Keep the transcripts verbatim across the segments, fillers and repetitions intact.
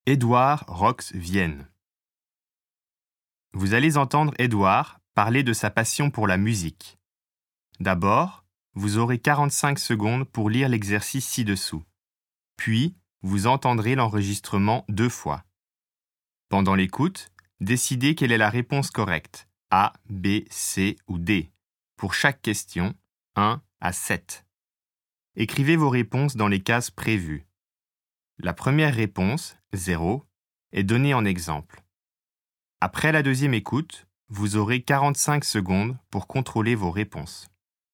Édouard Rox Vienne. Vous allez entendre Édouard parler de sa passion pour la musique. D'abord, vous aurez quarante-cinq secondes pour lire l'exercice ci-dessous. Puis, vous entendrez l'enregistrement deux fois. Pendant l'écoute, décidez quelle est la réponse correcte, A, B, C ou D, pour chaque question, un à sept. Écrivez vos réponses dans les cases prévues. La première réponse, zéro, est donnée en exemple. Après la deuxième écoute, vous aurez quarante-cinq secondes pour contrôler vos réponses.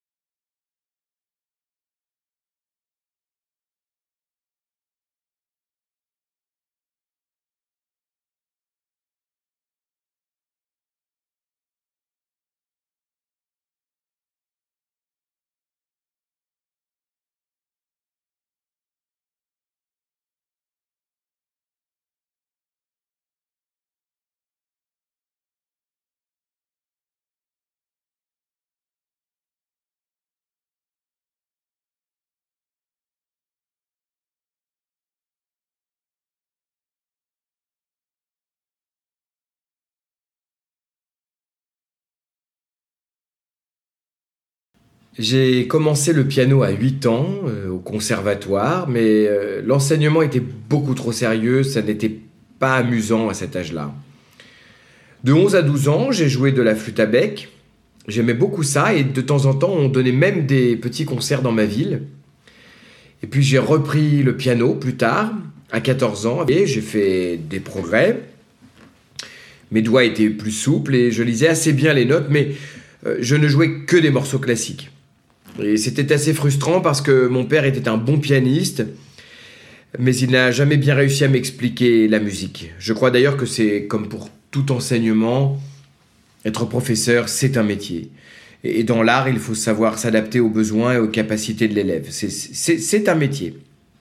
J'ai commencé le piano à huit ans, euh, au conservatoire, mais euh, l'enseignement était beaucoup trop sérieux, ça n'était pas amusant à cet âge-là. De onze à douze ans, j'ai joué de la flûte à bec. J'aimais beaucoup ça et de temps en temps, on donnait même des petits concerts dans ma ville. Et puis j'ai repris le piano plus tard, à quatorze ans, et j'ai fait des progrès. Mes doigts étaient plus souples et je lisais assez bien les notes, mais euh, je ne jouais que des morceaux classiques. Et c'était assez frustrant parce que mon père était un bon pianiste, mais il n'a jamais bien réussi à m'expliquer la musique. Je crois d'ailleurs que c'est comme pour tout enseignement, être professeur, c'est un métier. Et dans l'art, il faut savoir s'adapter aux besoins et aux capacités de l'élève. C'est, c'est, c'est un métier.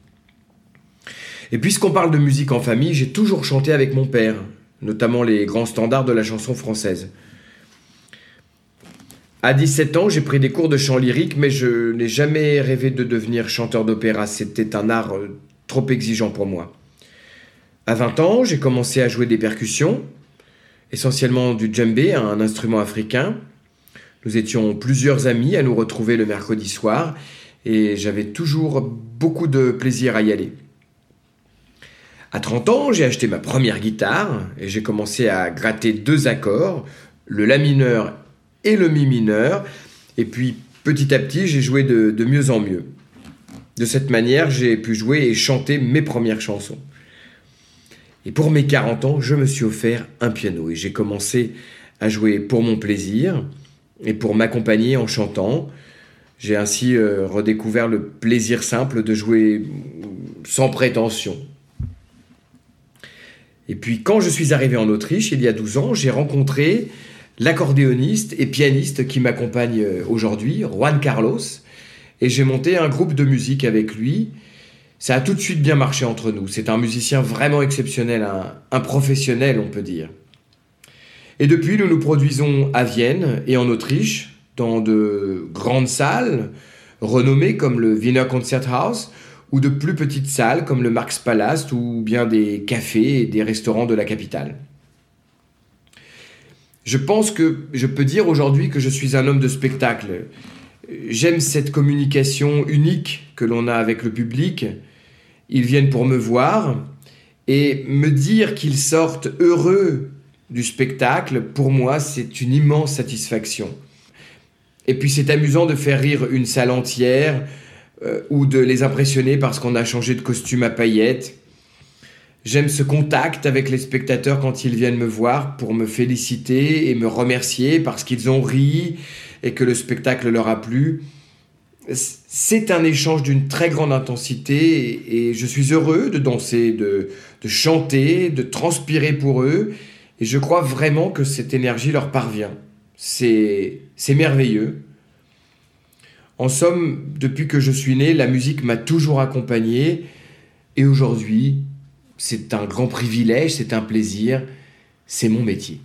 Et puisqu'on parle de musique en famille, j'ai toujours chanté avec mon père, notamment les grands standards de la chanson française. À dix-sept ans, j'ai pris des cours de chant lyrique, mais je n'ai jamais rêvé de devenir chanteur d'opéra. C'était un art euh, trop exigeant pour moi. À vingt ans, j'ai commencé à jouer des percussions, essentiellement du djembé, un instrument africain. Nous étions plusieurs amis à nous retrouver le mercredi soir, et j'avais toujours beaucoup de plaisir à y aller. À trente ans, j'ai acheté ma première guitare, et j'ai commencé à gratter deux accords, le la mineur et le mi mineur, et puis petit à petit j'ai joué de, de mieux en mieux. De cette manière, j'ai pu jouer et chanter mes premières chansons. Et pour mes quarante ans, je me suis offert un piano et j'ai commencé à jouer pour mon plaisir et pour m'accompagner en chantant. J'ai ainsi euh, redécouvert le plaisir simple de jouer sans prétention. Et puis quand je suis arrivé en Autriche, il y a douze ans, j'ai rencontré l'accordéoniste et pianiste qui m'accompagne aujourd'hui, Juan Carlos, et j'ai monté un groupe de musique avec lui. Ça a tout de suite bien marché entre nous. C'est un musicien vraiment exceptionnel, un, un professionnel, on peut dire. Et depuis, nous nous produisons à Vienne et en Autriche, dans de grandes salles renommées comme le Wiener Concerthaus, ou de plus petites salles comme le Marktpalast ou bien des cafés et des restaurants de la capitale. Je pense que je peux dire aujourd'hui que je suis un homme de spectacle. J'aime cette communication unique que l'on a avec le public. Ils viennent pour me voir et me dire qu'ils sortent heureux du spectacle, pour moi, c'est une immense satisfaction. Et puis c'est amusant de faire rire une salle entière euh, ou de les impressionner parce qu'on a changé de costume à paillettes. J'aime ce contact avec les spectateurs quand ils viennent me voir pour me féliciter et me remercier parce qu'ils ont ri et que le spectacle leur a plu. C'est un échange d'une très grande intensité et je suis heureux de danser, de, de chanter, de transpirer pour eux et je crois vraiment que cette énergie leur parvient. C'est, c'est merveilleux. En somme, depuis que je suis né, la musique m'a toujours accompagné et aujourd'hui, c'est un grand privilège, c'est un plaisir, c'est mon métier.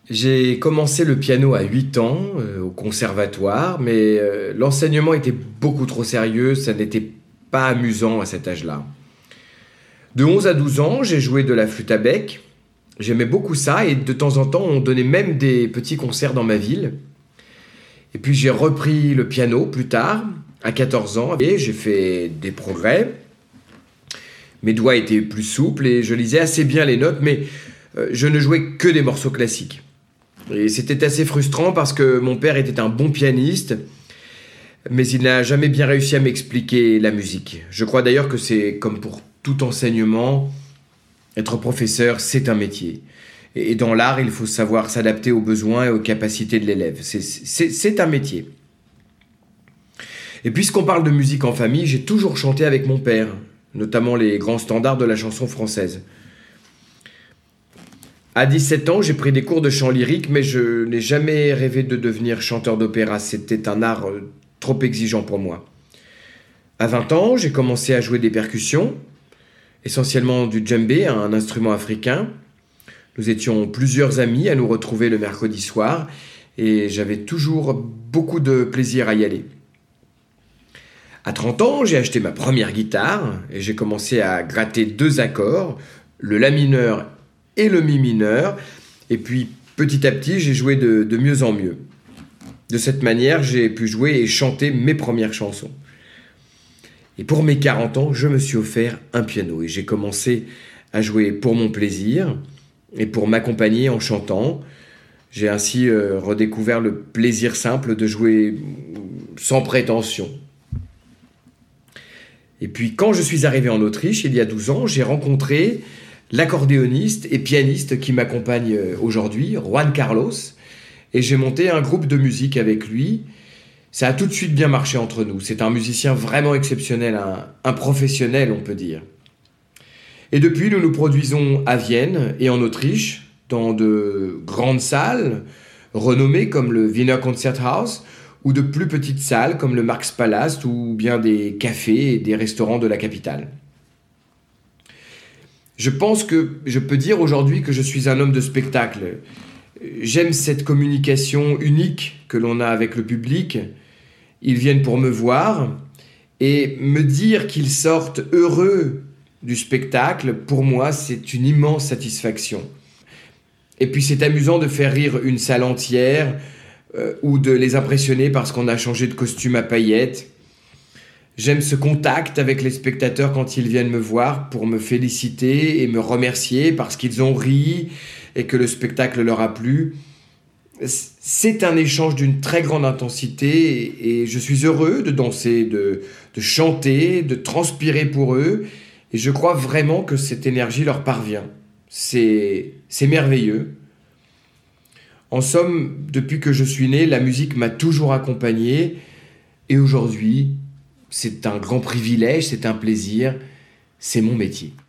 J'ai commencé le piano à huit ans, euh, au conservatoire, mais euh, l'enseignement était beaucoup trop sérieux, ça n'était pas amusant à cet âge-là. De onze à douze ans, j'ai joué de la flûte à bec. J'aimais beaucoup ça et de temps en temps, on donnait même des petits concerts dans ma ville. Et puis j'ai repris le piano plus tard, à quatorze ans, et j'ai fait des progrès. Mes doigts étaient plus souples et je lisais assez bien les notes, mais euh, je ne jouais que des morceaux classiques. Et c'était assez frustrant parce que mon père était un bon pianiste, mais il n'a jamais bien réussi à m'expliquer la musique. Je crois d'ailleurs que c'est comme pour tout enseignement, être professeur, c'est un métier. Et dans l'art, il faut savoir s'adapter aux besoins et aux capacités de l'élève. C'est, c'est, c'est un métier. Et puisqu'on parle de musique en famille, j'ai toujours chanté avec mon père, notamment les grands standards de la chanson française. À dix-sept ans, j'ai pris des cours de chant lyrique, mais je n'ai jamais rêvé de devenir chanteur d'opéra. C'était un art euh, trop exigeant pour moi. À vingt ans, j'ai commencé à jouer des percussions, essentiellement du djembé, un instrument africain. Nous étions plusieurs amis à nous retrouver le mercredi soir, et j'avais toujours beaucoup de plaisir à y aller. À trente ans, j'ai acheté ma première guitare, et j'ai commencé à gratter deux accords, le la mineur et le mi mineur, et puis petit à petit j'ai joué de, de mieux en mieux. De cette manière, j'ai pu jouer et chanter mes premières chansons. Et pour mes quarante ans, je me suis offert un piano et j'ai commencé à jouer pour mon plaisir et pour m'accompagner en chantant. J'ai ainsi euh, redécouvert le plaisir simple de jouer sans prétention. Et puis quand je suis arrivé en Autriche, il y a douze ans, j'ai rencontré l'accordéoniste et pianiste qui m'accompagne aujourd'hui, Juan Carlos, et j'ai monté un groupe de musique avec lui. Ça a tout de suite bien marché entre nous. C'est un musicien vraiment exceptionnel, un, un professionnel, on peut dire. Et depuis, nous nous produisons à Vienne et en Autriche, dans de grandes salles renommées comme le Wiener Concerthaus, ou de plus petites salles comme le Marktpalast, ou bien des cafés et des restaurants de la capitale. Je pense que je peux dire aujourd'hui que je suis un homme de spectacle. J'aime cette communication unique que l'on a avec le public. Ils viennent pour me voir et me dire qu'ils sortent heureux du spectacle, pour moi, c'est une immense satisfaction. Et puis c'est amusant de faire rire une salle entière euh, ou de les impressionner parce qu'on a changé de costume à paillettes. J'aime ce contact avec les spectateurs quand ils viennent me voir pour me féliciter et me remercier parce qu'ils ont ri et que le spectacle leur a plu. C'est un échange d'une très grande intensité et je suis heureux de danser, de, de chanter, de transpirer pour eux et je crois vraiment que cette énergie leur parvient. C'est, c'est merveilleux. En somme, depuis que je suis né, la musique m'a toujours accompagné et aujourd'hui, c'est un grand privilège, c'est un plaisir, c'est mon métier.